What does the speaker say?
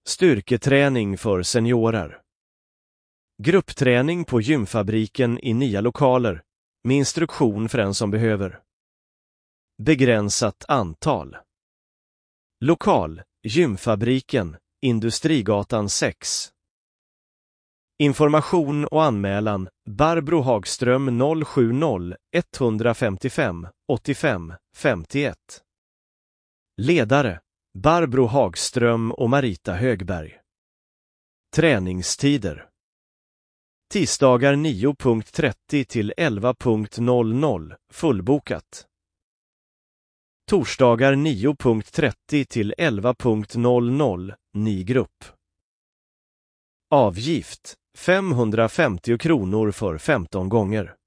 Styrketräning för seniorer. Gruppträning på gymfabriken i nya lokaler, med instruktion för den som behöver. Begränsat antal. Lokal, gymfabriken, Industrigatan 6. Information och anmälan Barbro Hagström 070 155 85 51. Ledare Barbro Hagström och Marita Högberg. Träningstider. Tisdagar 9.30 till 11.00 fullbokat. Torsdagar 9.30 till 11.00 ny grupp. Avgift 550 kronor för 15 gånger.